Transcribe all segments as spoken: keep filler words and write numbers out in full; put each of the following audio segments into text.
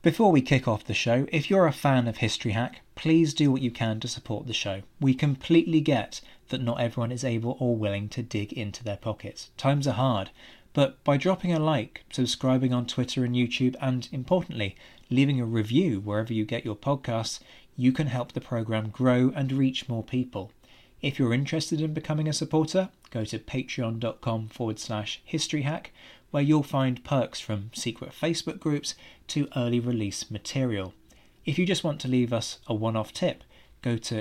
Before we kick off the show, if you're a fan of History Hack, please do what you can to support the show. We completely get that not everyone is able or willing to dig into their pockets. Times are hard, but by dropping a like, subscribing on Twitter and YouTube, and importantly, leaving a review wherever you get your podcasts, you can help the programme grow and reach more people. If you're interested in becoming a supporter, go to patreon.com forward slash historyhack, where you'll find perks from secret Facebook groups to early release material. If you just want to leave us a one-off tip, go to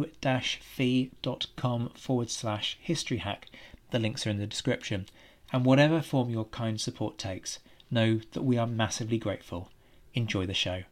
ko-fi.com forward slash historyhack. The links are in the description. And whatever form your kind support takes, know that we are massively grateful. Enjoy the show.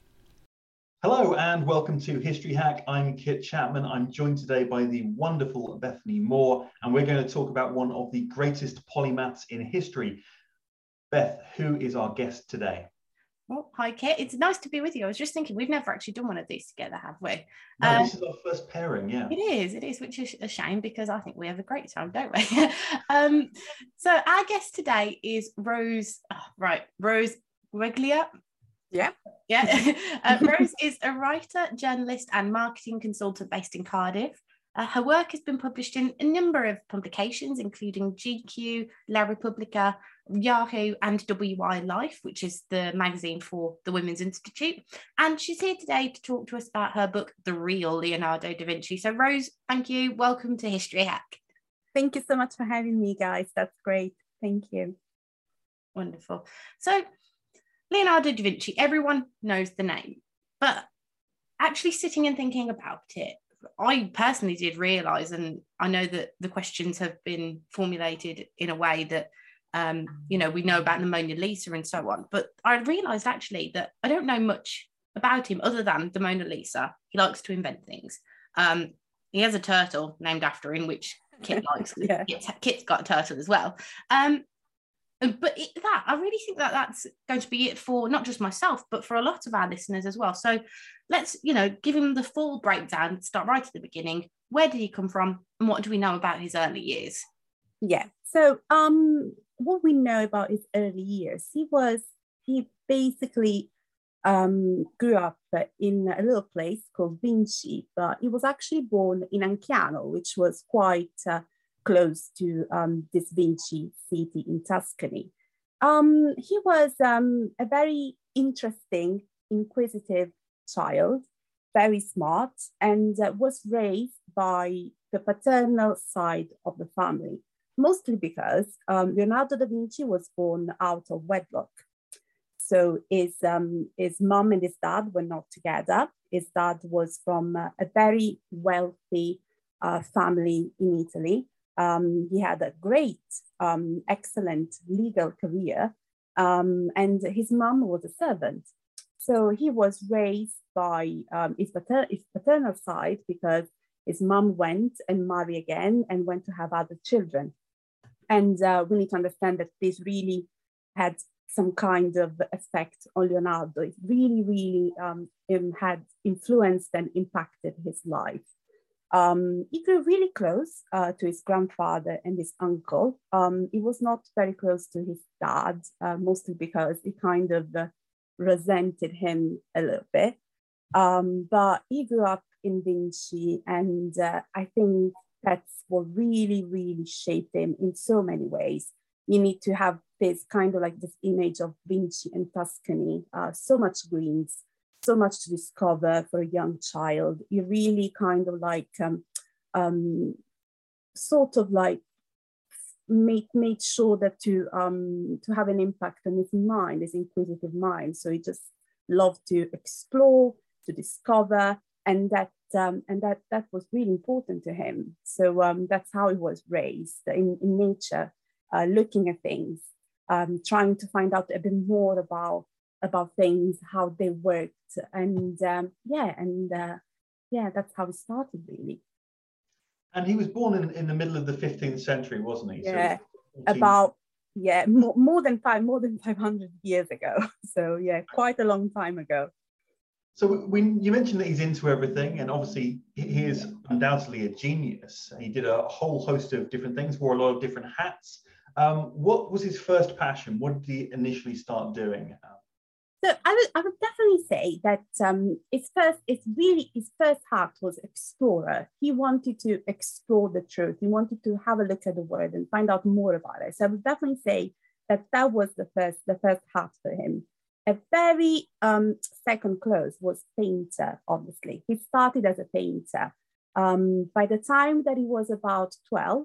Hello and welcome to History Hack. I'm Kit Chapman. I'm joined today by the wonderful Bethany Moore, and we're going to talk about one of the greatest polymaths in history. Beth, who is our guest today? Well, hi, Kit. It's nice to be with you. I was just thinking, we've never actually done one of these together, have we? No, um, this is our first pairing, yeah. It is, it is, which is a shame because I think we have a great time, don't we? um, so our guest today is Rose, oh, right, Rose Reglia. Yeah. Yeah. uh, Rose is a writer, journalist, and marketing consultant based in Cardiff. Uh, her work has been published in a number of publications, including G Q, La Repubblica, Yahoo, and W I Life, which is the magazine for the Women's Institute. And she's here today to talk to us about her book, The Real Leonardo da Vinci. So, Rose, thank you. Welcome to History Hack. Thank you so much for having me, guys. That's great. Thank you. Wonderful. So, Leonardo da Vinci, everyone knows the name, but actually sitting and thinking about it, I personally did realise, and I know that the questions have been formulated in a way that, um, you know, we know about the Mona Lisa and so on, but I realised actually that I don't know much about him other than the Mona Lisa. He likes to invent things. Um, he has a turtle named after him, which Kit likes. Yeah. Kit's, Kit's got a turtle as well. Um, But it, that I really think that that's going to be it for not just myself, but for a lot of our listeners as well. So let's, you know, give him the full breakdown, start right at the beginning. Where did he come from and what do we know about his early years? Yeah. So um, what we know about his early years, he was, he basically um, grew up in a little place called Vinci, but he was actually born in Anciano, which was quite uh, close to um, this Vinci city in Tuscany. Um, he was um, a very interesting, inquisitive child, very smart, and uh, was raised by the paternal side of the family, mostly because um, Leonardo da Vinci was born out of wedlock. So his, um, his mom and his dad were not together. His dad was from uh, a very wealthy uh, family in Italy. Um, he had a great, um, excellent legal career, um, and his mom was a servant. So he was raised by um, his, pater his paternal side because his mom went and married again and went to have other children. And uh, we need to understand that this really had some kind of effect on Leonardo. It really, really um, had influenced and impacted his life. Um, he grew really close uh, to his grandfather and his uncle. Um, he was not very close to his dad, uh, mostly because he kind of uh, resented him a little bit. Um, but he grew up in Vinci, and uh, I think that's what really, really shaped him in so many ways. You need to have this kind of like this image of Vinci and Tuscany, uh, so much greens, so much to discover for a young child. You really kind of like um, um, sort of like made, made sure that to, um, to have an impact on his mind, his inquisitive mind. So he just loved to explore, to discover, and that um, and that that was really important to him. So um, that's how he was raised in, in nature, uh, looking at things, um, trying to find out a bit more about about things, how they worked, and um, yeah, and uh, yeah, that's how it started really. And he was born in, in the middle of the fifteenth century, wasn't he? Yeah, so about yeah, more, more than five, more than five hundred years ago. So yeah, quite a long time ago. So when you mentioned that he's into everything, and obviously he is undoubtedly a genius. He did a whole host of different things, wore a lot of different hats. Um, what was his first passion? What did he initially start doing? So I would, I would definitely say that um, his first, it's really his first heart was explorer. He wanted to explore the truth. He wanted to have a look at the world and find out more about it. So I would definitely say that that was the first, the first heart for him. A very um, second close was painter. Obviously, he started as a painter. Um, by the time that he was about twelve,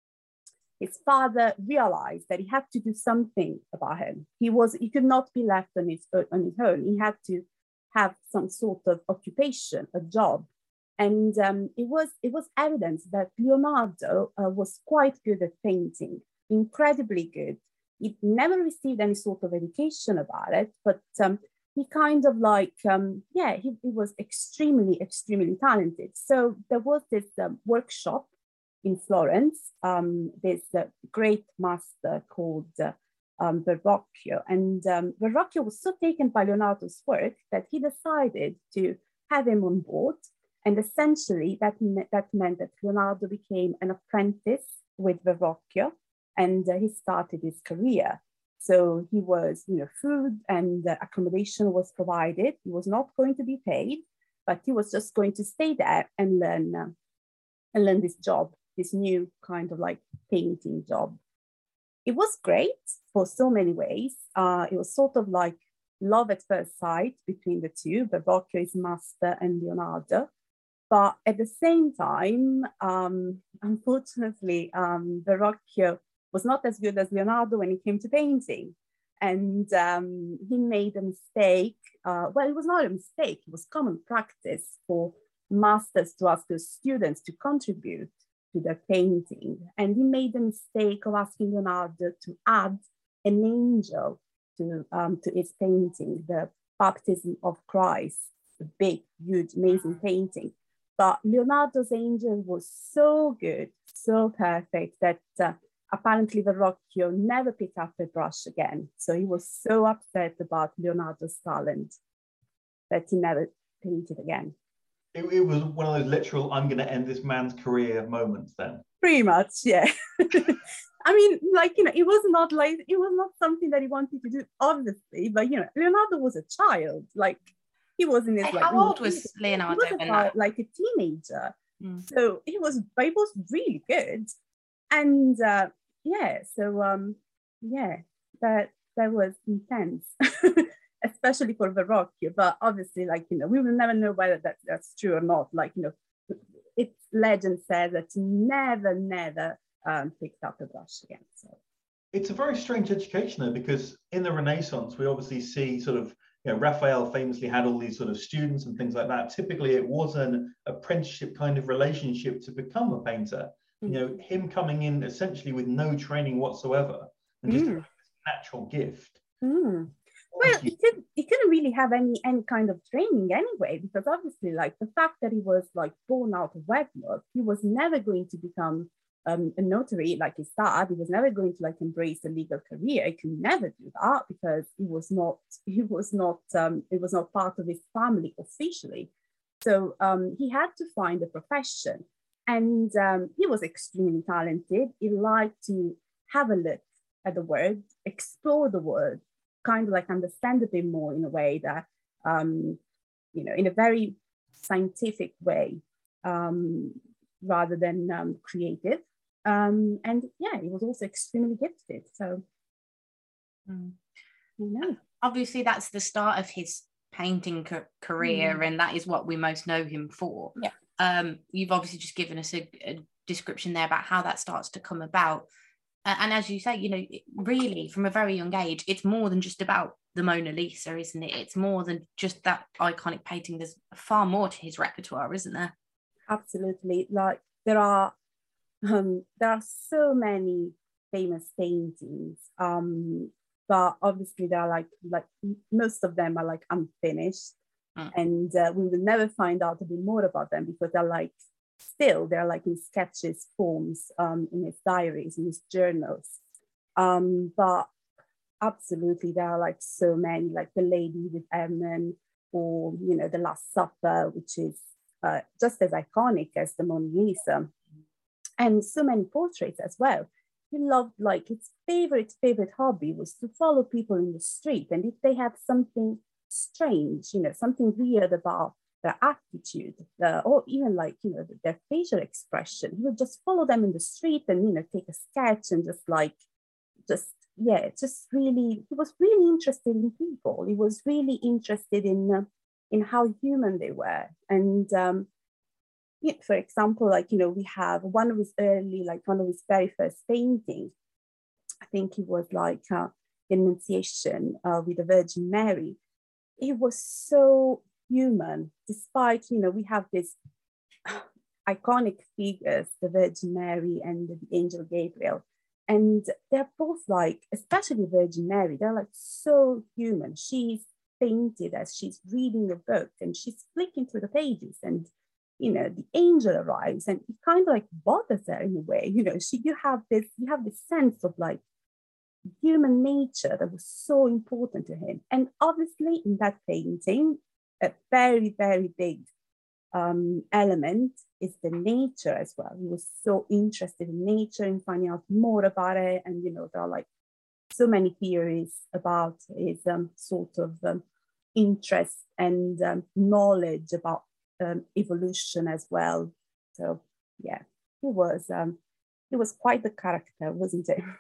his father realized that he had to do something about him. He was he could not be left on his on his own. He had to have some sort of occupation, a job, and um, it was it was evident that Leonardo uh, was quite good at painting, incredibly good. He never received any sort of education about it, but um, he kind of like um, yeah, he, he was extremely extremely talented. So there was this um, workshop in Florence. Um, there's a great master called uh, um, Verrocchio. And um, Verrocchio was so taken by Leonardo's work that he decided to have him on board. And essentially that, me that meant that Leonardo became an apprentice with Verrocchio, and uh, he started his career. So he was, you know, food and uh, accommodation was provided. He was not going to be paid, but he was just going to stay there and learn, uh, and learn this job, this new kind of like painting job. It was great for so many ways. Uh, it was sort of like love at first sight between the two, Verrocchio, his master, and Leonardo. But at the same time, um, unfortunately, um, Verrocchio was not as good as Leonardo when it came to painting. And um, he made a mistake. Uh, well, it was not a mistake. It was common practice for masters to ask their students to contribute to their painting. And he made the mistake of asking Leonardo to add an angel to, um, to his painting, the Baptism of Christ, a big, huge, amazing painting. But Leonardo's angel was so good, so perfect that uh, apparently Verrocchio never picked up a brush again. So he was so upset about Leonardo's talent that he never painted again. It, it was one of those literal, I'm going to end this man's career moments then. Pretty much, yeah. I mean, like, you know, it was not like, it was not something that he wanted to do, obviously, but, you know, Leonardo was a child. Like, he was in his, like, how old was Leonardo? He was about, like, a teenager. Mm. So he was, but he was really good. And, uh, yeah, so, um, yeah, that, that was intense. Especially for Verrocchio, but obviously, like, you know, we will never know whether that, that's true or not. Like, you know, it's legend says that he never, never um, picked up a brush again. So it's a very strange education, though, because in the Renaissance, we obviously see sort of, you know, Raphael famously had all these sort of students and things like that. Typically, it was an apprenticeship kind of relationship to become a painter. Mm. You know, him coming in essentially with no training whatsoever and just mm. having this natural gift. Mm. Well, he couldn't, he couldn't really have any any kind of training anyway, because obviously, like, the fact that he was like born out of wedlock, he was never going to become um, a notary like his dad. He was never going to like embrace a legal career. He could never do that because he was not he was not um, it was not part of his family officially. So um, he had to find a profession, and um, he was extremely talented. He liked to have a look at the world, explore the world, kind of like understand a bit more in a way that, um, you know, in a very scientific way, um, rather than um, creative. Um, and yeah, he was also extremely gifted. So, mm. you know. Obviously, that's the start of his painting co- career, mm. and that is what we most know him for. Yeah. Um, you've obviously just given us a, a description there about how that starts to come about. And as you say, you know, really from a very young age, it's more than just about the Mona Lisa, isn't it? It's more than just that iconic painting. There's far more to his repertoire, isn't there? Absolutely. Like there are, um, there are so many famous paintings, um, but obviously there are like like most of them are like unfinished, mm. and uh, we will never find out a bit more about them because they're like. Still, they're like in sketches forms, um, in his diaries, in his journals. Um, but absolutely, there are like so many, like The Lady with Ermine, or, you know, The Last Supper, which is uh, just as iconic as the Mona Lisa. And so many portraits as well. he loved, like, his favorite, favorite hobby was to follow people in the street. And if they had something strange, you know, something weird about their attitude, uh, or even like, you know, their facial expression, he would just follow them in the street and, you know, take a sketch and just like, just, yeah, just really, he was really interested in people. He was really interested in, uh, in how human they were. And, um, yeah, for example, like, you know, we have one of his early, like one of his very first paintings, I think it was like uh, the Annunciation uh, with the Virgin Mary. It was so human, despite, you know, we have this iconic figures, the Virgin Mary and the Angel Gabriel. And they're both like, especially Virgin Mary, they're like so human. She's painted as she's reading a book and she's flicking through the pages, and you know, the angel arrives and it kind of like bothers her in a way. You know, she you have this, you have this sense of like human nature that was so important to him. And obviously in that painting, a very, very big um, element is the nature as well. He was so interested in nature and finding out more about it. And, you know, there are like so many theories about his um, sort of um, interest and um, knowledge about um, evolution as well. So yeah, he was, um, he was quite the character, wasn't it?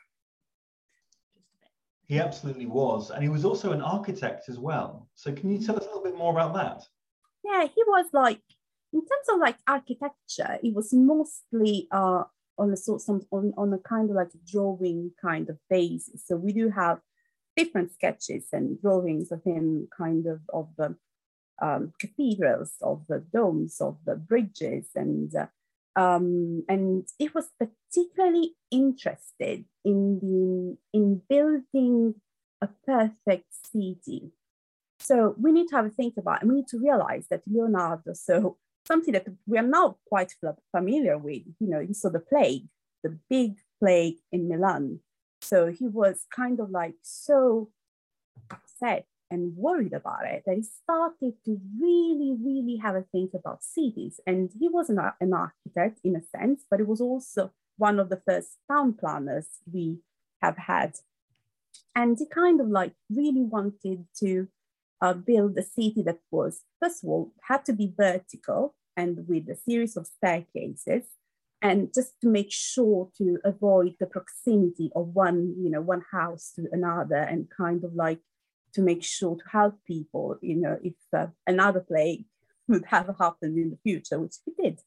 He absolutely was. And he was also an architect as well. So can you tell us a little bit more about that? Yeah, he was like, in terms of like architecture, it was mostly uh, on a sort of, on, on a kind of like drawing kind of basis. So we do have different sketches and drawings of him kind of of the um, cathedrals, of the domes, of the bridges, and uh, um, and it was particularly interested in the in building a perfect city. So we need to have a think about, and we need to realize that Leonardo, so something that we are now quite familiar with, you know, he saw the plague, the big plague in Milan. So he was kind of like so upset and worried about it that he started to really, really have a think about cities. And he was an, an architect in a sense, but he was also one of the first town planners we have had. And he kind of like really wanted to uh, build a city that was, first of all, had to be vertical and with a series of staircases, and just to make sure to avoid the proximity of one, you know, one house to another, and kind of like to make sure to help people, you know, if uh, another plague would have happened in the future, which he did.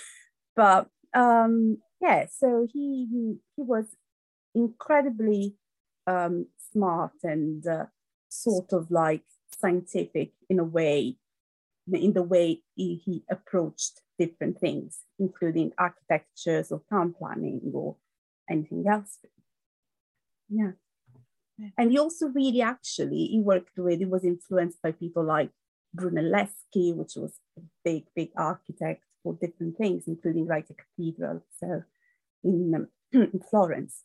But um, yeah, so he, he, he was incredibly um, smart and uh, sort of like scientific in a way, in the way he, he approached different things, including architectures or town planning or anything else. Yeah. And he also really actually, he worked with, he was influenced by people like Brunelleschi, which was a big, big architect for different things, including like a cathedral so in, um, in Florence.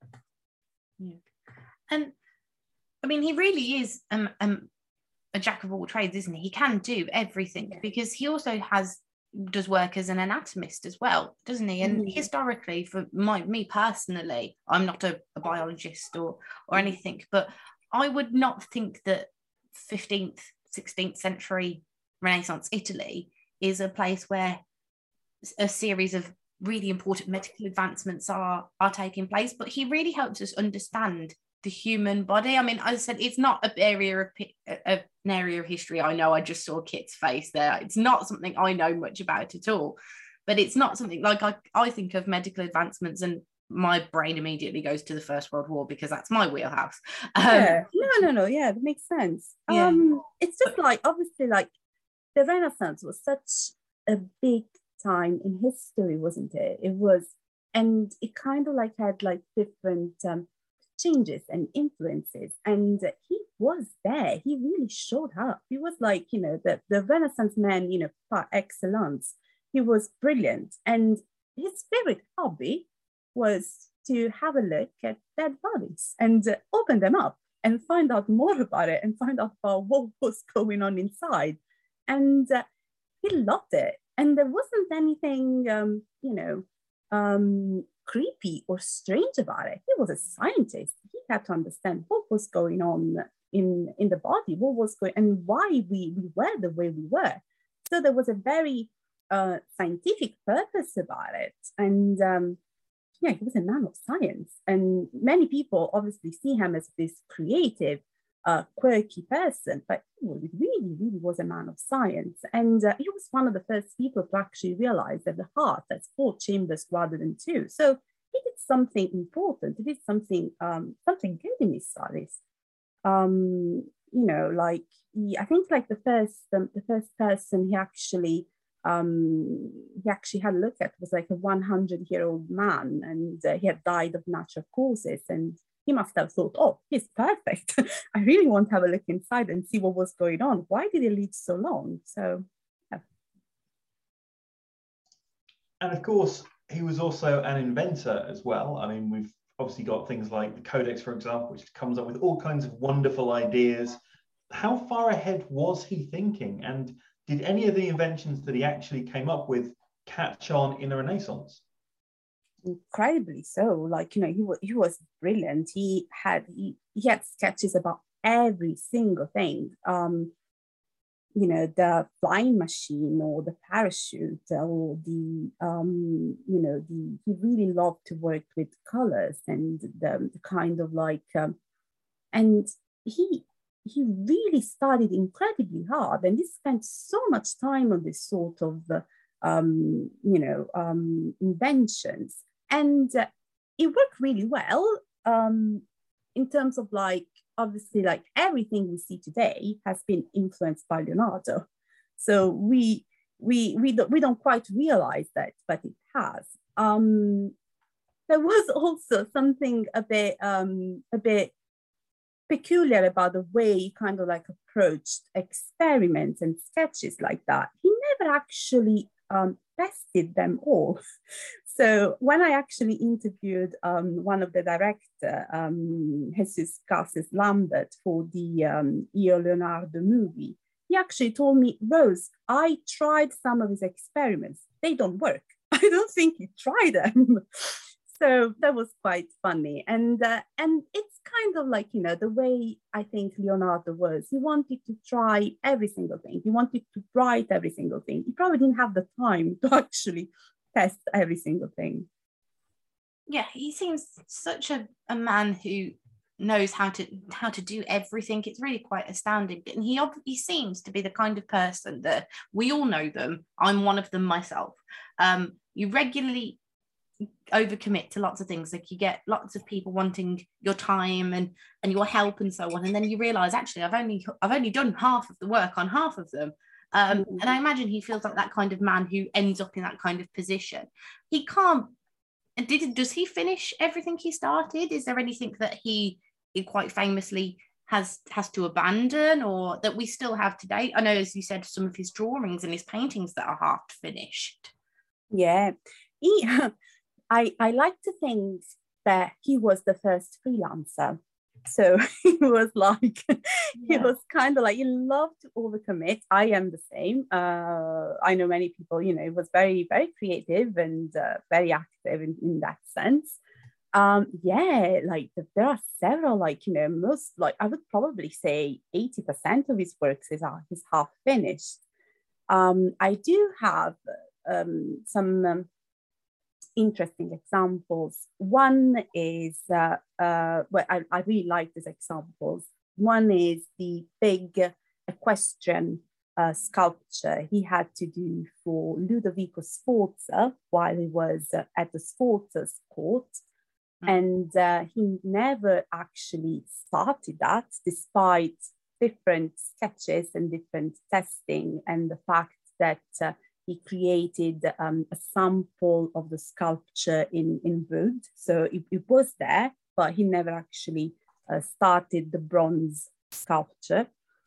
Yeah. And I mean, he really is um, um, a jack of all trades, isn't he? He can do everything, yeah. Because he also has does work as an anatomist as well, doesn't he? And mm-hmm. historically, for my me personally, I'm not a, a biologist or or anything, but I would not think that fifteenth, sixteenth century Renaissance Italy is a place where a series of really important medical advancements are are taking place. But he really helps us understand the human body. I mean, as I said, it's not an area of a, an area of history I know. I just saw Kit's face there. It's not something I know much about at all. But it's not something like I, I think of medical advancements and my brain immediately goes to the First World War because that's my wheelhouse. Um, yeah, no, no, no. Yeah, that makes sense. Yeah. Um, it's just like, obviously, like the Renaissance was such a big time in history, wasn't it? It was, and it kind of like had like different um, changes and influences, and he was there. He really showed up. He was like, you know, the, the Renaissance man, you know, par excellence. He was brilliant, and his favorite hobby was to have a look at dead bodies and uh, open them up and find out more about it and find out about what was going on inside. And uh, he loved it. And there wasn't anything, um, you know, um, creepy or strange about it. He was a scientist. He had to understand what was going on in, in the body, what was going, and why we, we were the way we were. So there was a very uh, scientific purpose about it. And um, yeah, he was a man of science. And many people obviously see him as this creative, uh, quirky person, but he really, really was a man of science. And uh, he was one of the first people to actually realize that the heart has four chambers rather than two. So he did something important. He did something, um, something good in his studies. Um, you know, like he, I think like the first, um, the first person he actually, um, he actually had a look at was like a hundred year old man, and uh, he had died of natural causes. And he must have thought, oh, he's perfect. I really want to have a look inside and see what was going on. Why did he live so long? So, yeah. And of course, he was also an inventor as well. I mean, we've obviously got things like the Codex, for example, which comes up with all kinds of wonderful ideas. How far ahead was he thinking? And did any of the inventions that he actually came up with catch on in the Renaissance? Incredibly so. Like, you know, he was, he was brilliant. He had, he, he had sketches about every single thing. Um, you know, the flying machine or the parachute or the, um, you know, the, he really loved to work with colors and the, the kind of like, um, and he, he really studied incredibly hard, and he spent so much time on this sort of, uh, um, you know, um, inventions, and uh, it worked really well um, in terms of like, obviously, like everything we see today has been influenced by Leonardo. So we we we don't we don't quite realize that, but it has. Um, there was also something a bit um, a bit peculiar about the way he kind of like approached experiments and sketches like that. He never actually um, tested them all. So when I actually interviewed um, one of the director, um, Jesus Casas Lambert, for the um, Io Leonardo movie, he actually told me, Rose, I tried some of his experiments. They don't work. I don't think he tried them. So that was quite funny. And, uh, and it's kind of like, you know, the way I think Leonardo was. He wanted to try every single thing. He wanted to write every single thing. He probably didn't have the time to actually test every single thing. Yeah, he seems such a, a man who knows how to how to do everything. It's really quite astounding. And he he seems to be the kind of person that we all know them. I'm one of them myself. Um, you regularly overcommit to lots of things. Like you get lots of people wanting your time and and your help and so on, and then you realize actually I've only I've only done half of the work on half of them. Um, mm-hmm. And I imagine he feels like that kind of man who ends up in that kind of position. He can't. Did does he finish everything he started? Is there anything that he, he quite famously has has to abandon, or that we still have today? I know, as you said, some of his drawings and his paintings that are half finished. Yeah, he. I, I like to think that he was the first freelancer. So he was like, yeah. he was kind of like, he loved to overcommit. I am the same. Uh, I know many people, you know, was very, very creative and uh, very active in, in that sense. Um, yeah, like there are several, like, you know, most, like I would probably say eighty percent of his works is, uh, is half finished. Um, I do have um, some... Um, interesting examples. One is, uh, uh, well, I, I really like these examples. One is the big equestrian uh, sculpture he had to do for Ludovico Sforza while he was uh, at the Sforza's court. Mm. And uh, he never actually started that, despite different sketches and different testing, and the fact that uh, he created um, a sample of the sculpture in, in wood. So it, it was there, but he never actually uh, started the bronze sculpture.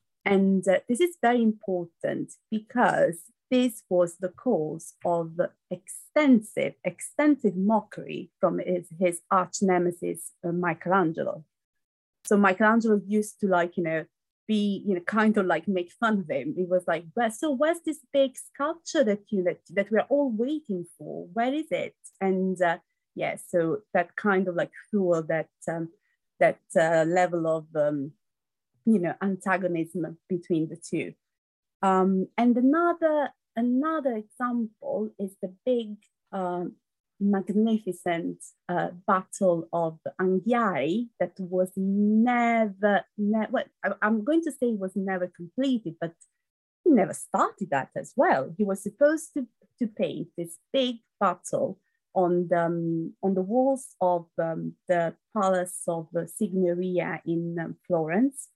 And uh, this is very important because this was the cause of extensive, extensive mockery from his, his arch nemesis, uh, Michelangelo. So Michelangelo used to, like, you know, be, you know, kind of like make fun of him. It was like, well, so where's this big sculpture that you that, that we're all waiting for? Where is it? And uh, yeah, so that kind of like fueled that um, that uh, level of um, you know, antagonism between the two. Um, and another another example is the big, um, magnificent uh, battle of Anghiari that was never, ne- well, I, I'm going to say was never completed, but he never started that as well. He was supposed to, to paint this big battle on the, um, on the walls of um, the Palace of the Signoria in um, Florence.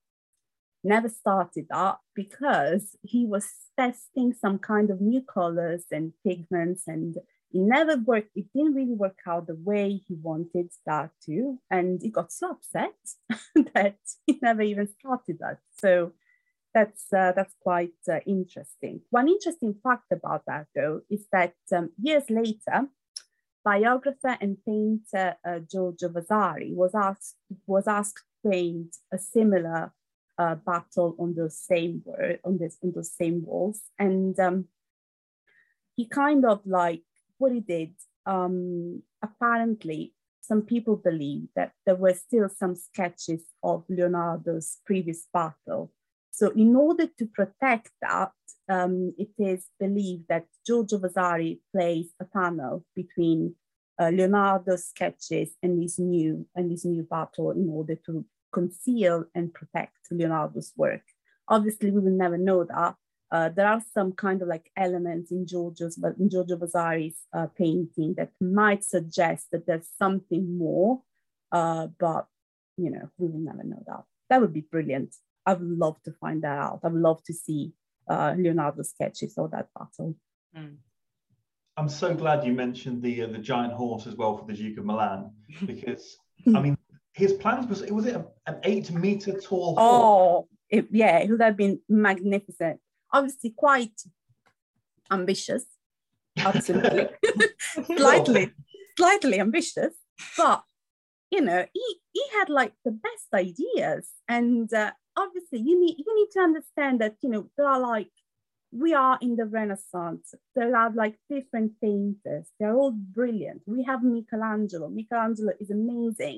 Never started that because he was testing some kind of new colors and pigments, and it never worked. It didn't really work out the way he wanted that to, and he got so upset that he never even started that. So that's uh, that's quite uh, interesting. One interesting fact about that, though, is that um, years later, biographer and painter uh, Giorgio Vasari was asked was asked to paint a similar uh, battle on those same word on this on those same walls, and um, he kind of like what he did. Um, apparently, some people believe that there were still some sketches of Leonardo's previous battle. So, in order to protect that, um, it is believed that Giorgio Vasari placed a panel between uh, Leonardo's sketches and his new and his new battle in order to conceal and protect Leonardo's work. Obviously, we will never know that. Uh, there are some kind of like elements in Giorgio's, but in Giorgio Vasari's uh, painting that might suggest that there's something more, uh, but you know, we will never know that. That would be brilliant. I would love to find that out. I would love to see uh, Leonardo's sketches of that battle. Mm. I'm so glad you mentioned the uh, the giant horse as well for the Duke of Milan, because I mean, his plans was it was it a, an eight meter tall horse? Oh, it, yeah, it would have been magnificent. Obviously, quite ambitious, absolutely, slightly, slightly ambitious, but you know, he he had like the best ideas, and uh, obviously, you need you need to understand that you know there are like we are in the Renaissance. There are like different painters. They're all brilliant. We have Michelangelo. Michelangelo is amazing.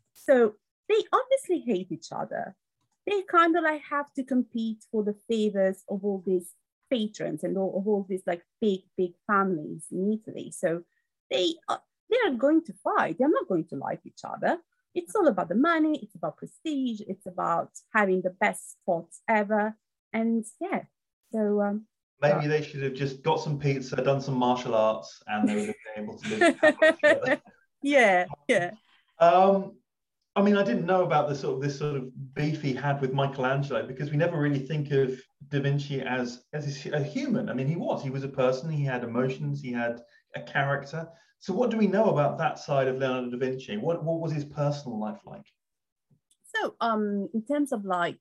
So they obviously hate each other. They kind of like have to compete for the favors of all these patrons and all, of all these like big, big families in Italy. So they, uh, they are going to fight. They're not going to like each other. It's all about the money. It's about prestige. It's about having the best spots ever. And yeah, so um, maybe uh, they should have just got some pizza, done some martial arts, and they would have been able to live together. Yeah, yeah. Um, I mean, I didn't know about this sort of this sort of beef he had with Michelangelo, because we never really think of Da Vinci as as a human. I mean, he was he was a person. He had emotions. He had a character. So, what do we know about that side of Leonardo da Vinci? What what was his personal life like? So, um, in terms of like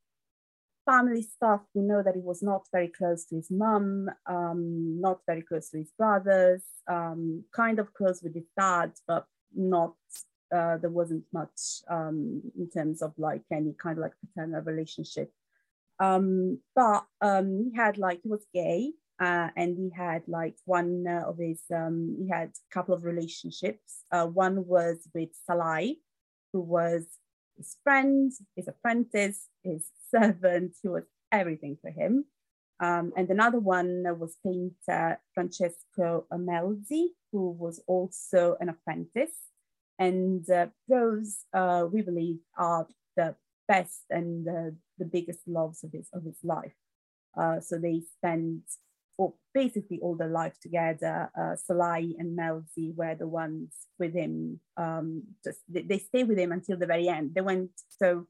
family stuff, we know that he was not very close to his mum, um, not very close to his brothers, um, kind of close with his dad, but not. Uh, there wasn't much um, in terms of like any kind of like paternal relationship. Um, but um, he had like, he was gay uh, and he had like one uh, of his, um, he had a couple of relationships. Uh, one was with Salai, who was his friend, his apprentice, his servant, who was everything for him. Um, and another one was painter Francesco Melzi, who was also an apprentice. And uh, those, uh, we believe, are the best and uh, the biggest loves of his, of his life. Uh, so they spent well, basically all their life together. Uh, Salai and Melzi were the ones with him. Um, just they, they stayed with him until the very end. They went, so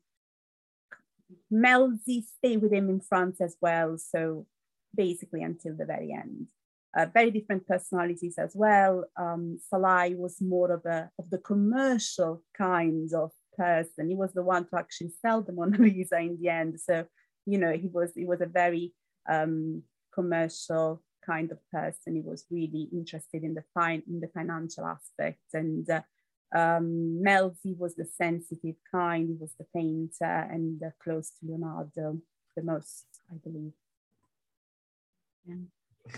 Melzi stayed with him in France as well. So basically until the very end. Uh, very different personalities as well. Um, Salai was more of a of the commercial kind of person. He was the one to actually sell the Mona Lisa in the end. So, you know, he was he was a very um, commercial kind of person. He was really interested in the fine in the financial aspect, and uh, Um, Melzi was the sensitive kind, he was the painter, and uh, close to Leonardo the most, I believe. Yeah.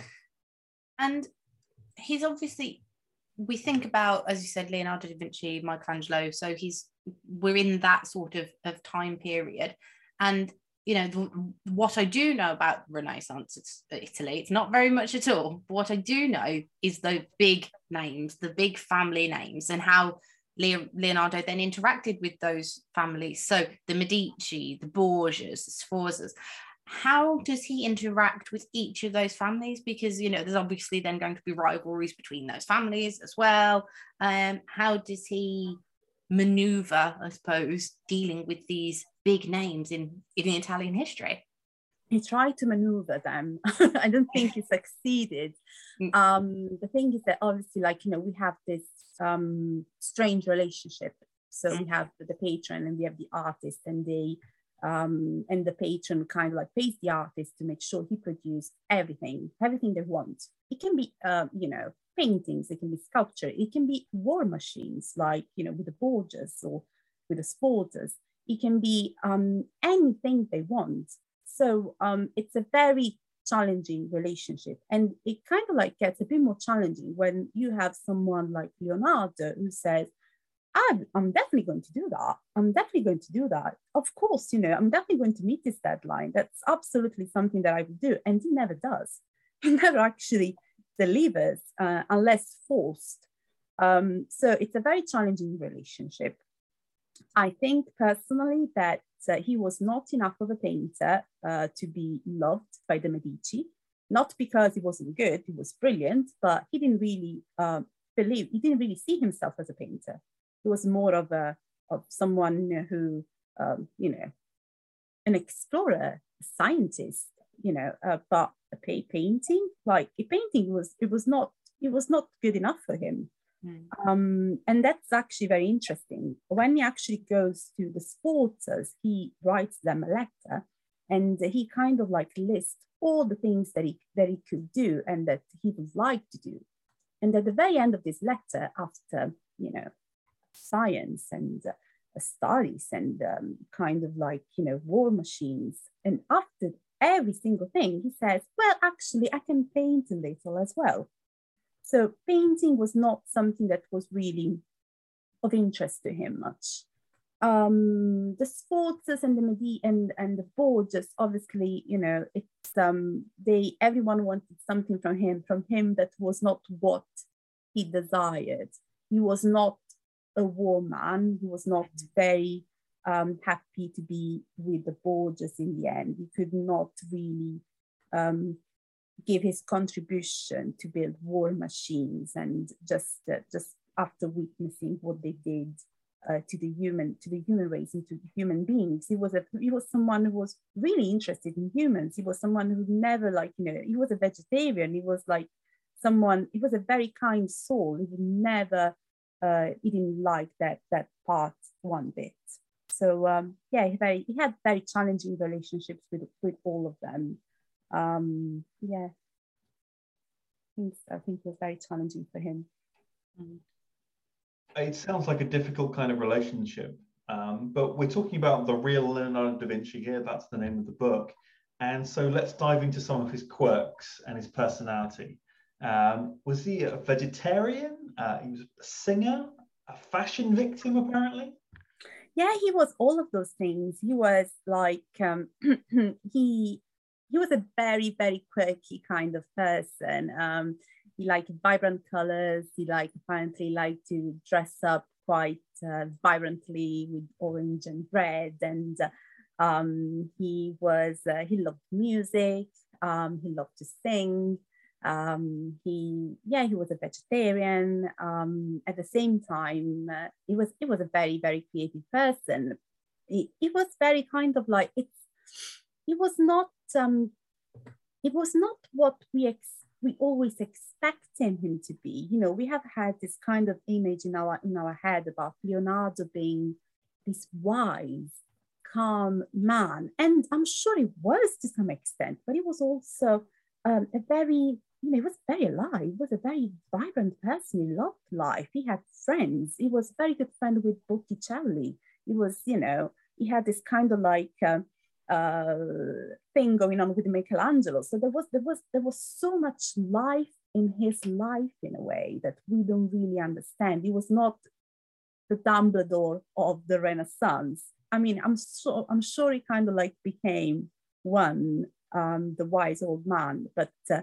And he's obviously, we think about, as you said, Leonardo da Vinci, Michelangelo, so he's, we're in that sort of, of time period. And, you know, the, what I do know about Renaissance, it's Italy, it's not very much at all. But what I do know is the big names, the big family names, and how Leonardo then interacted with those families. So the Medici, the Borgias, the Sforzas. How does he interact with each of those families? Because, you know, there's obviously then going to be rivalries between those families as well. Um, how does he maneuver, I suppose, dealing with these big names in, in Italian history? He tried to maneuver them. I don't think he succeeded. Um, the thing is that obviously, like, you know, we have this um, strange relationship. So we have the patron and we have the artist, and they um, and the patron kind of like pays the artist to make sure he produces everything, everything they want. It can be, uh, you know, paintings, it can be sculpture, it can be war machines, like, you know, with the Borgias or with the Sforzas. It can be um, anything they want. So um, it's a very challenging relationship. And it kind of like gets a bit more challenging when you have someone like Leonardo who says, I'm, I'm definitely going to do that. I'm definitely going to do that. Of course, you know, I'm definitely going to meet this deadline. That's absolutely something that I would do. And he never does. He never actually delivers uh, unless forced. Um, so it's a very challenging relationship. I think personally that uh, he was not enough of a painter uh, to be loved by the Medici, not because he wasn't good, he was brilliant, but he didn't really uh, believe, he didn't really see himself as a painter. He was more of a of someone who, um, you know, an explorer, a scientist, you know, uh, but a pay painting, like a painting was, it was not, it was not good enough for him. Mm. Um, and that's actually very interesting. When he actually goes to the Sforzas, he writes them a letter, and he kind of like lists all the things that he that he could do and that he would like to do. And at the very end of this letter, after, you know, science and uh, studies and um, kind of like, you know, war machines, and after every single thing, he says, well, actually, I can paint a little as well. So painting was not something that was really of interest to him much. Um, the Sforzas and the Medi and, and the Borgias, obviously, you know, it's um, they everyone wanted something from him, from him that was not what he desired. He was not a war man. He was not very um, happy to be with the Borgias in the end. He could not really um, give his contribution to build war machines, and just uh, just after witnessing what they did uh, to the human to the human race and to the human beings, he was a he was someone who was really interested in humans. He was someone who never, like, you know, he was a vegetarian. He was like someone. He was a very kind soul. He would never uh, he didn't like that that part one bit. So um, yeah, he very he had very challenging relationships with with all of them. Um, yeah, I think, I think it was very challenging for him. Mm. It sounds like a difficult kind of relationship, um, but we're talking about the real Leonardo da Vinci here. That's the name of the book. And so let's dive into some of his quirks and his personality. Um, was he a vegetarian? Uh, he was a singer, a fashion victim, apparently? Yeah, he was all of those things. He was like, um, he he was a very, very quirky kind of person. Um, he liked vibrant colors. He liked, apparently liked to dress up quite uh, vibrantly with orange and red. And uh, um, he was, uh, he loved music. Um, he loved to sing. Um, he, yeah, he was a vegetarian. Um, at the same time, uh, he was, he was a very, very creative person. He, he was very kind of like, it's, he was not, um, it was not what we ex we always expected him to be. You know, we have had this kind of image in our in our head about Leonardo being this wise, calm man, and I'm sure he was to some extent, but he was also um, a very, you know, he was very alive. He was a very vibrant person. He loved life. He had friends. He was a very good friend with Botticelli. He was, you know, he had this kind of like uh, uh, thing going on with Michelangelo. So there was there was there was so much life in his life in a way that we don't really understand. He was not the Dumbledore of the Renaissance. I mean, I'm so I'm sure he kind of like became one, um, the wise old man, but uh,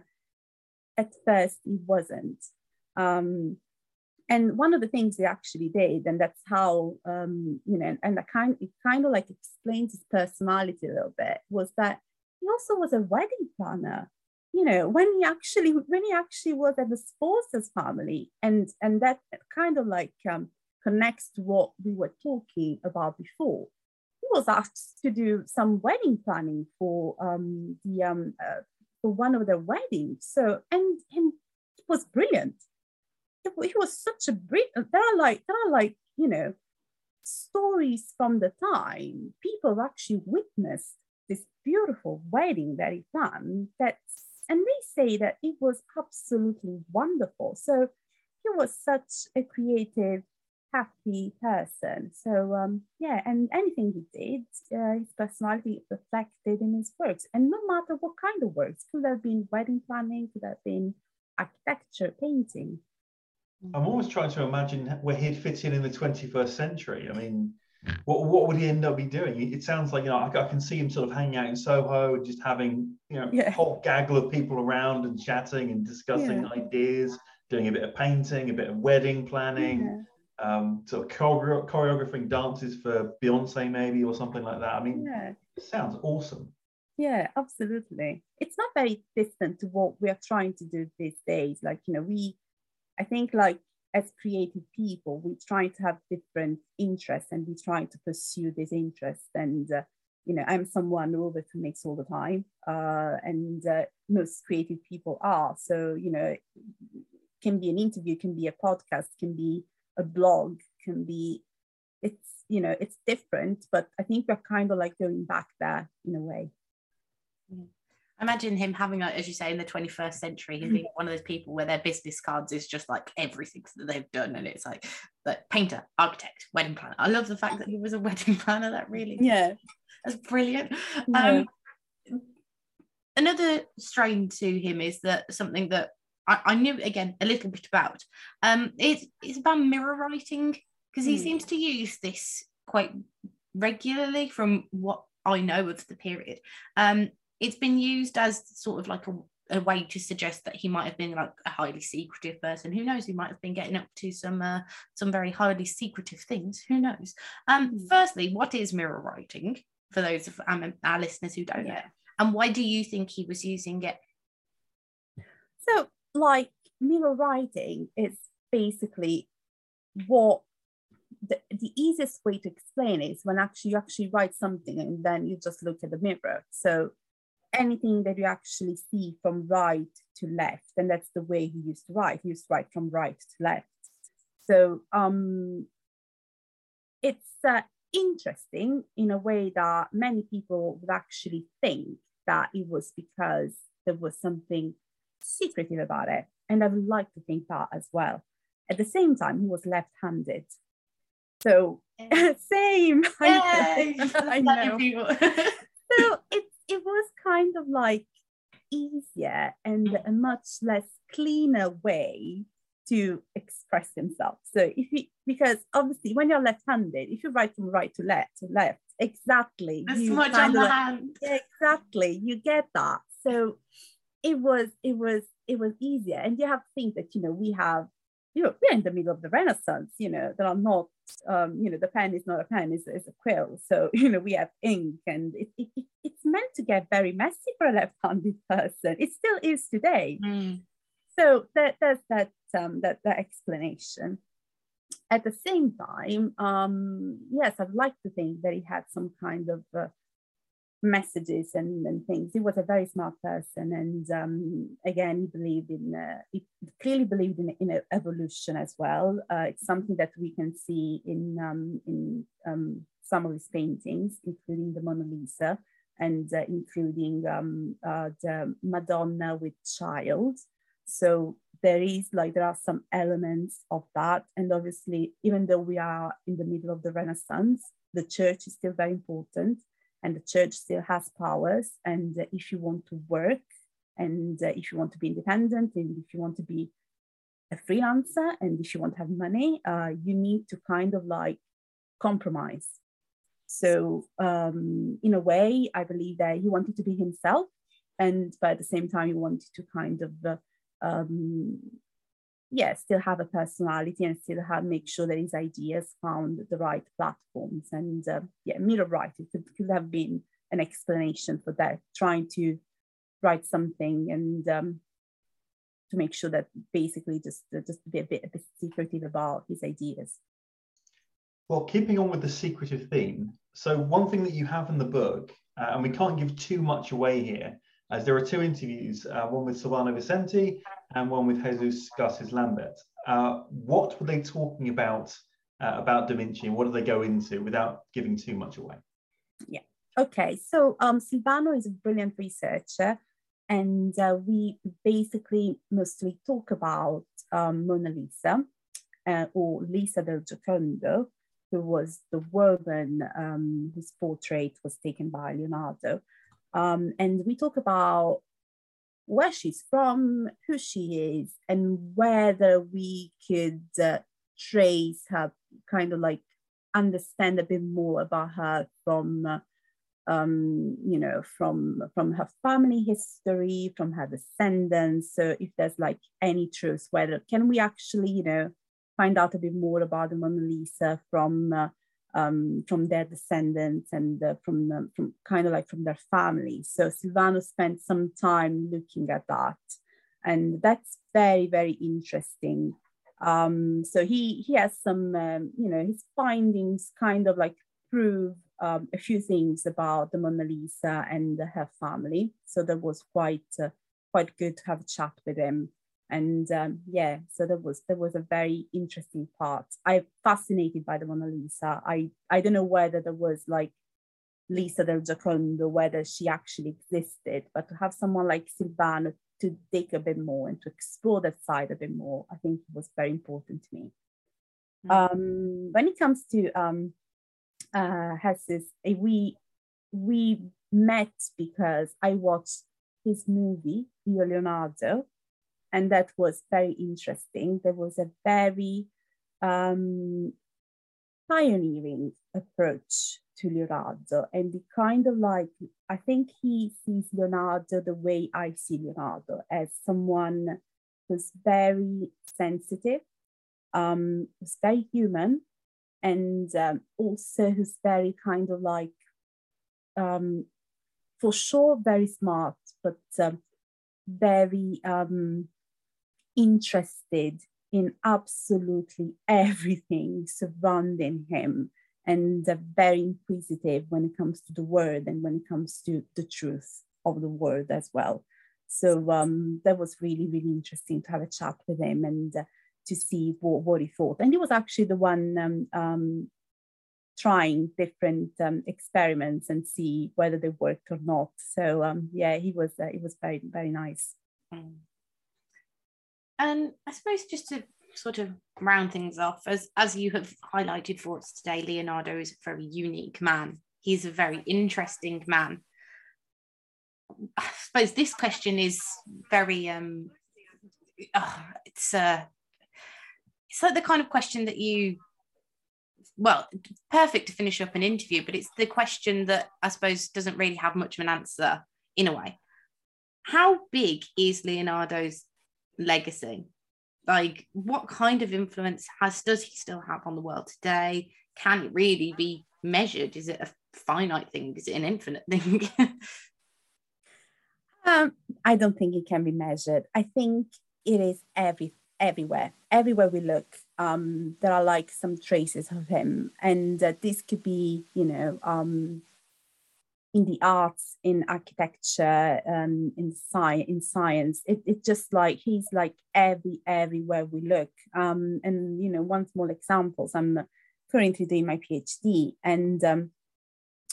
at first he wasn't. Um, and one of the things he actually did, and that's how um, you know, and I kind it kind of like explains his personality a little bit, was that he also was a wedding planner. You know, when he actually when he actually was at the Sforza's family, and and that kind of like um, connects to what we were talking about before. He was asked to do some wedding planning for um, the um, uh, for one of their weddings. So and and it was brilliant. It, it was such a brilliant. There are like there are like you know stories from the time. People have actually witnessed this beautiful wedding that he planned. That's and they say that it was absolutely wonderful. So he was such a creative, happy person. So um, yeah, and anything he did, uh, his personality reflected in his works. And no matter what kind of works, could have been wedding planning, could have been architecture, painting. I'm always trying to imagine where he'd fit in in the twenty-first century. I mean, what what would he end up be doing? It sounds like, you know, I, I can see him sort of hanging out in Soho and just having, you know, Yeah. a whole gaggle of people around and chatting and discussing Yeah. ideas, doing a bit of painting, a bit of wedding planning. Yeah. Um, sort of choreo- choreographing dances for Beyonce maybe or something like that. I mean, Yeah. it sounds awesome. Yeah, absolutely. It's not very distant to what we are trying to do these days. Like, you know, we, I think like as creative people, we try to have different interests and we try to pursue this interest. And, uh, you know, I'm someone who overcommits all the time uh, and uh, most creative people are. So, you know, it can be an interview, can be a podcast, can be a blog, can be, it's, you know, it's different, but I think we're kind of like going back there in a way. Yeah. Imagine him having, as you say, in the twenty-first century, him being one of those people where their business cards is just like everything that they've done. And it's like, like painter, architect, wedding planner. I love the fact that he was a wedding planner. That really, yeah, that's brilliant. Yeah. Um, another strain to him is that something that I, I knew, again, a little bit about. Um, it's, it's about mirror writing, because he Mm. seems to use this quite regularly from what I know of the period. Um, it's been used as sort of like a, a way to suggest that he might have been like a highly secretive person. Who knows? He might have been getting up to some uh, some very highly secretive things. Who knows? Um, Mm. Firstly, what is mirror writing for those of um, our listeners who don't Yeah. know? And why do you think he was using it? So, like, mirror writing is basically what the, the easiest way to explain it is when actually you actually write something and then you just look at the mirror. So anything that you actually see from right to left, and that's the way he used to write. He used to write from right to left. So um, it's uh, interesting in a way that many people would actually think that it was because there was something secretive about it. And I would like to think that as well. At the same time, he was left-handed. So Yeah. same. I, Yay! I know. So it, it was kind of like easier and a much less cleaner way to express himself. So if you, because obviously when you're left-handed, if you write from right to left to left, exactly. There's you so much kind on of the like, hand. yeah, exactly. You get that. So it was, it was, it was easier. And you have to think that, you know, we have, you know, we're in the middle of the Renaissance, you know, there are not, um, you know, the pen is not a pen, it's, it's a quill. So, you know, we have ink and it, it, it, it's meant to get very messy for a left-handed person. It still is today. Mm. So that, that's that, um, that, that explanation. At the same time, um, yes, I'd like to think that he had some kind of uh, messages and, and things. He was a very smart person, and um, again, he believed in uh, he clearly believed in, in evolution as well. Uh, it's something that we can see in um, in um, some of his paintings, including the Mona Lisa, and uh, including um, uh, the Madonna with Child. So there is like, there are some elements of that. And obviously, even though we are in the middle of the Renaissance, the church is still very important, and the church still has powers. And uh, if you want to work, and uh, if you want to be independent, and if you want to be a freelancer, and if you want to have money, uh, you need to kind of like compromise. So um, in a way, I believe that he wanted to be himself, and but at the same time, he wanted to kind of uh, um, yeah, still have a personality and still have make sure that his ideas found the right platforms. And uh, yeah, Miller right, it could, could have been an explanation for that, trying to write something and um, to make sure that basically just uh, just be a bit, a bit secretive about his ideas. Well, keeping on with the secretive theme, so one thing that you have in the book, uh, and we can't give too much away here, as there are two interviews, uh, one with Silvano Vicenti and one with Jesus Garces Lambert. Uh, what were they talking about uh, about Da Vinci, and what do they go into without giving too much away? Yeah, okay. So um, Silvano is a brilliant researcher, and uh, we basically mostly talk about um, Mona Lisa, uh, or Lisa del Giocondo, who was the woman um, whose portrait was taken by Leonardo. Um, and we talk about where she's from, who she is, and whether we could uh, trace her, kind of like understand a bit more about her from, uh, um, you know, from, from her family history, from her descendants. So if there's like any truth, whether can we actually, you know, find out a bit more about the Mona Lisa from uh, Um, from their descendants and uh, from them, from kind of like from their family. So Silvano spent some time looking at that, and that's very, very interesting. Um, so he he has some, um, you know, his findings kind of like prove um, a few things about the Mona Lisa and her family. So that was quite uh, quite good to have a chat with him. And um, yeah, so that was that was a very interesting part. I'm fascinated by the Mona Lisa. I, I don't know whether there was like Lisa del Giocondo, whether she actually existed, but to have someone like Silvano to dig a bit more and to explore that side a bit more, I think it was very important to me. Mm-hmm. Um, when it comes to um, uh, Jesus, we, we met because I watched his movie, Io Leonardo, and that was very interesting. There was a very um, pioneering approach to Leonardo, and it kind of like, I think he sees Leonardo the way I see Leonardo, as someone who's very sensitive, um, who's very human, and um, also who's very kind of like, um, for sure, very smart, but um, very um, interested in absolutely everything surrounding him, and uh, very inquisitive when it comes to the word and when it comes to the truth of the word as well. So um, that was really, really interesting to have a chat with him and uh, to see what, what he thought. And he was actually the one um, um, trying different um, experiments and see whether they worked or not. So um, yeah, he was, uh, it was very, very nice. Mm. And I suppose just to sort of round things off, as, as you have highlighted for us today, Leonardo is a very unique man. He's a very interesting man. I suppose this question is very, um, oh, it's, uh, it's like the kind of question that you, well, perfect to finish up an interview, but it's the question that I suppose doesn't really have much of an answer in a way. How big is Leonardo's legacy? Like, what kind of influence has does he still have on the world today? Can it really be measured? Is it a finite thing? Is it an infinite thing? um, I don't think it can be measured. I think it is every everywhere. Everywhere we look, um, there are like some traces of him, and uh, this could be, you know, um, in the arts, in architecture, um, in science, in science. It, it's just like he's like every everywhere we look. Um, and you know, one small example. So I'm currently doing my PhD, and um,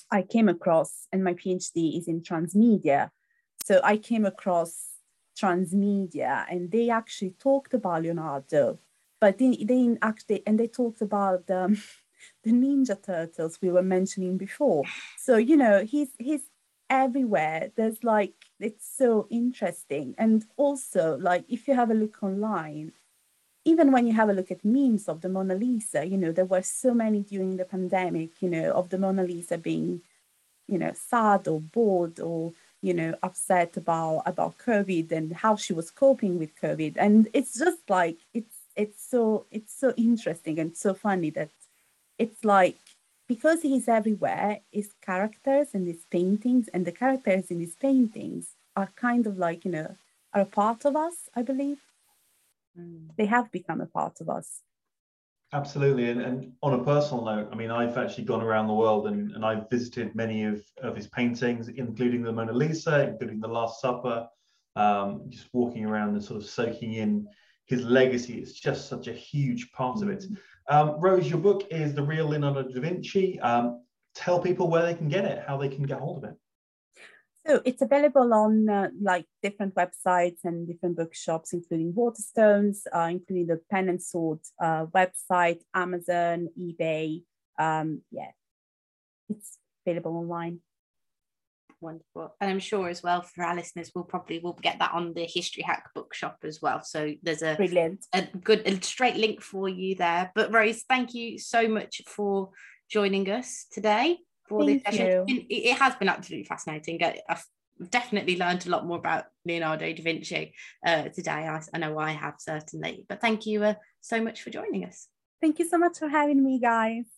I came across, and my PhD is in transmedia. So I came across transmedia, and they actually talked about Leonardo, but they, they didn't actually, and they talked about um, the Ninja Turtles we were mentioning before. So, you know, he's he's everywhere. There's like, it's so interesting. And also, like, if you have a look online, even when you have a look at memes of the Mona Lisa, you know, there were so many during the pandemic, you know, of the Mona Lisa being, you know, sad or bored or, you know, upset about about COVID and how she was coping with COVID. And it's just like, it's it's so it's so interesting and so funny that it's like, because he's everywhere, his characters and his paintings and the characters in his paintings are kind of like, you know, are a part of us, I believe. Mm. They have become a part of us. Absolutely. And, and on a personal note, I mean, I've actually gone around the world and, and I've visited many of, of his paintings, including the Mona Lisa, including the Last Supper, um, just walking around and sort of soaking in his legacy. It's just such a huge part of it. Um, Rose, your book is The Real Leonardo da Vinci. Um, tell people where they can get it, how they can get hold of it. So it's available on uh, like different websites and different bookshops, including Waterstones, uh, including the Pen and Sword uh, website, Amazon, eBay. Um, yeah, it's available online. Wonderful. And I'm sure as well for our listeners, we'll probably will get that on the History Hack bookshop as well. So there's a, Brilliant. a good a straight link for you there. But Rose, thank you so much for joining us today for Thank this session. you. It, it has been absolutely fascinating. I, I've definitely learned a lot more about Leonardo da Vinci uh, today. I, I know I have, certainly. But thank you uh, so much for joining us. Thank you so much for having me, guys.